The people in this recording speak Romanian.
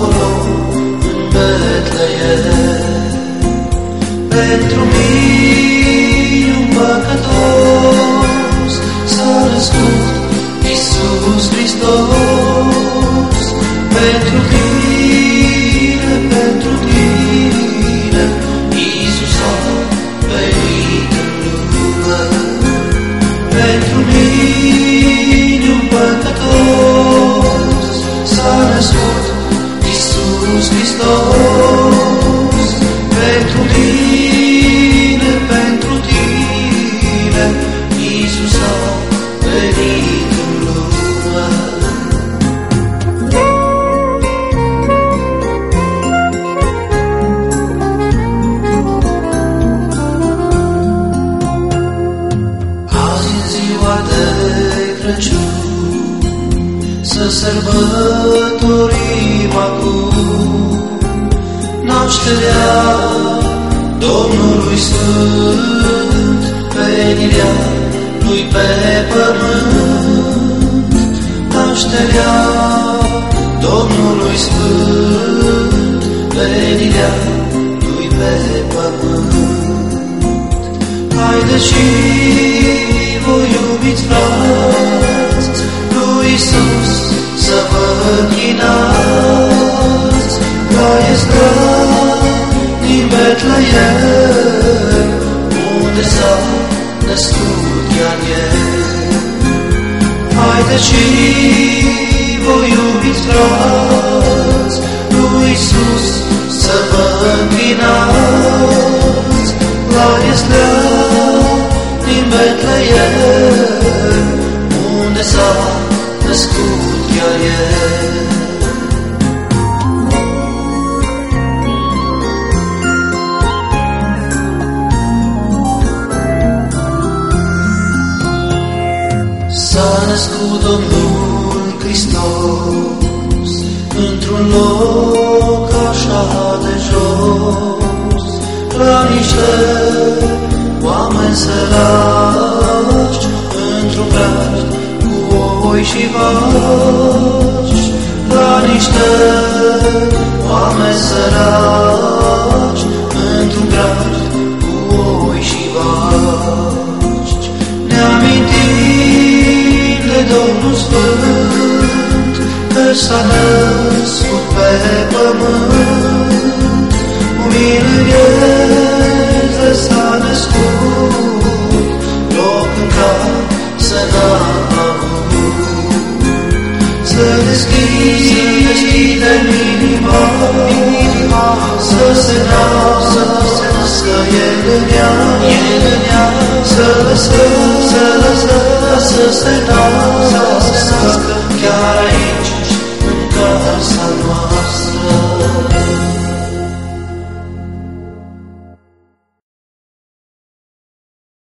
acolo în Betleem. Pentru mine un păcătos s-a născut Iisus Hristos. Pentru tine, Iisus a venit în lume. Pentru mine un păcătos s-a născut Iisus Hristos. Pentru tine, Iisus a venit în lume. Azi în ziua de Crăciun să sărbătorim acum nașterea Domnului Sfânt, venirea Lui pe pământ. Nașterea Domnului Sfânt, venirea Lui pe pământ. Haideți și voi, iubiți frați, lui Iisus să vă închinați. La Ezra din Betleem, unde s-a născut chiar El. Haideți și voi, iubiți frați, lui Iisus să vă închinați. La Ezra din Betleem, unde s-a născut chiar El. S-a născut Domnul Hristos într-un loc așa de jos, la niște oameni săraci, într-un brad cu oi și vaci. La niște oameni săraci, într-un brad cu oi și vaci. Ne amintim de Domnul Sfânt, că s-a născut pe pământ. Umil în viață s-a născut, loc în care să n-a avut. Să deschidem inima, să se nască El în ea, să lăsăm să se nască